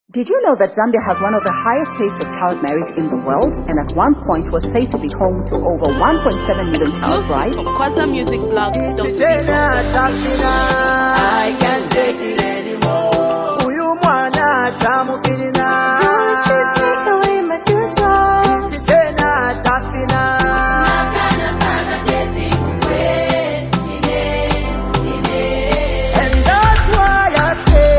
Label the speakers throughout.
Speaker 1: Did you know that Zambia has one of the highest rates of child marriage in the world, and at one point was said to be home to over 1.7 million child brides?
Speaker 2: I can't take it anymore.
Speaker 3: Won't you take away my future?
Speaker 2: And that's why I say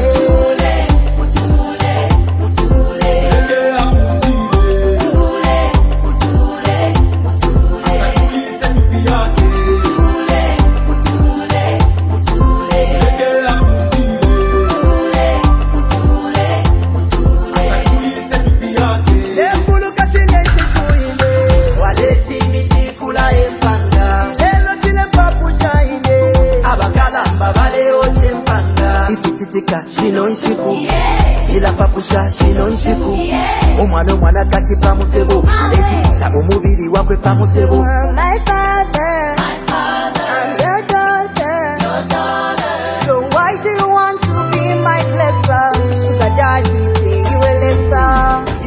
Speaker 2: shinonshiku ila papusha shinonshiku umwana kashipa musebo aleshikisa umubiri wakwe pamusebo.
Speaker 3: My father, I'm your daughter.
Speaker 2: So why do you want to be my blesser? Sugar daddy, you a lesser.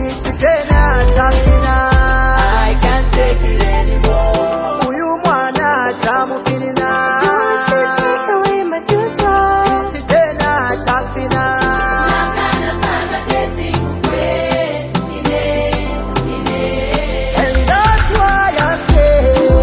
Speaker 2: I can't take it anymore.
Speaker 3: Won't you take away my future?
Speaker 2: And that's why I say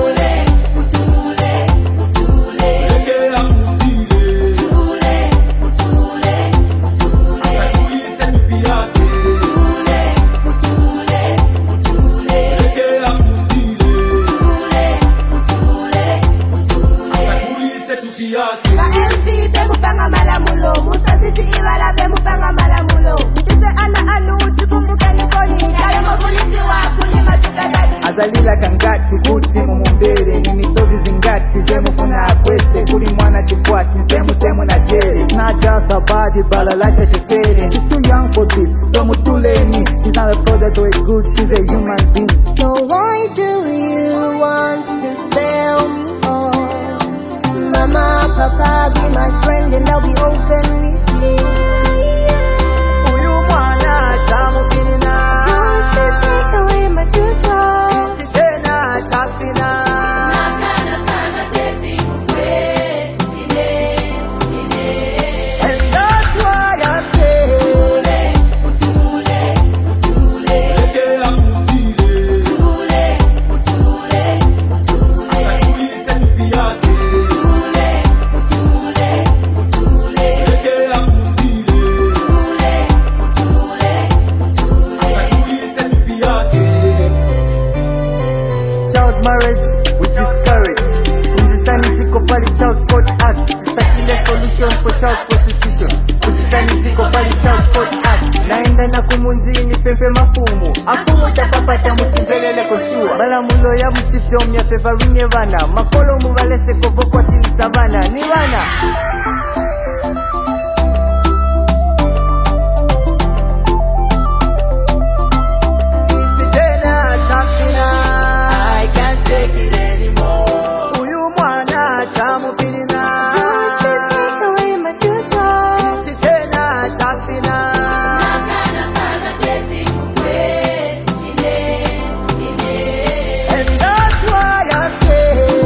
Speaker 4: azalila kangati kuti mumumbere ni misozi zingati zemufuna akwese kuli mwana chikwati semu na jere. It's not just her body but I like that she's saying she's too young for this, so mutuleni. She's not a product or a good, she's a human being.
Speaker 3: So why do you want to sell me off? Mama, Papa, be my friend and I'll be open with you. Won't you take away my future?
Speaker 2: And that's why I say child marriage we discourage. Uzisani ziko pali Child Court Act, tisakile solution for child prostitution. Uzisani ziko pali Child Court Act, naenda na kumunzini pempe mafumu afumu tapapata mutimvelele koshua balamulo ya mchifdom ya fevarinye vana makolo muvalese kovokwa tilisavana ni vana. I can't take it anymore.
Speaker 3: Won't you take away my future?
Speaker 2: And that's why I say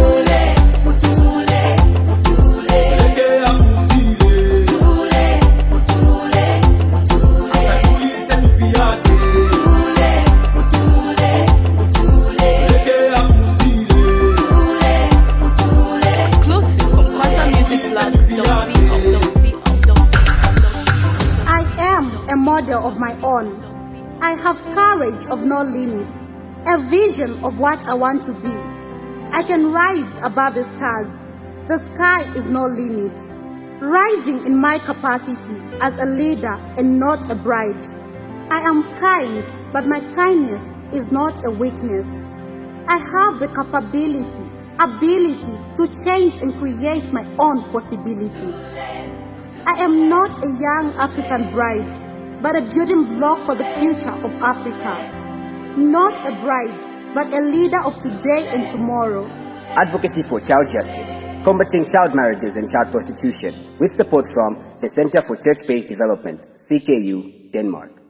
Speaker 5: I am a model of my own. I have courage of no limits, a vision of what I want to be. I can rise above the stars. The sky is no limit. Rising in my capacity as a leader and not a bride. I am kind, but my kindness is not a weakness. I have the ability to change and create my own possibilities. I am not a young African bride, but a building block for the future of Africa. Not a bride, but a leader of today and tomorrow.
Speaker 6: Advocacy for Child Justice, Combating Child Marriages and Child Prostitution, with support from the Center for Church-Based Development, CKU, Denmark.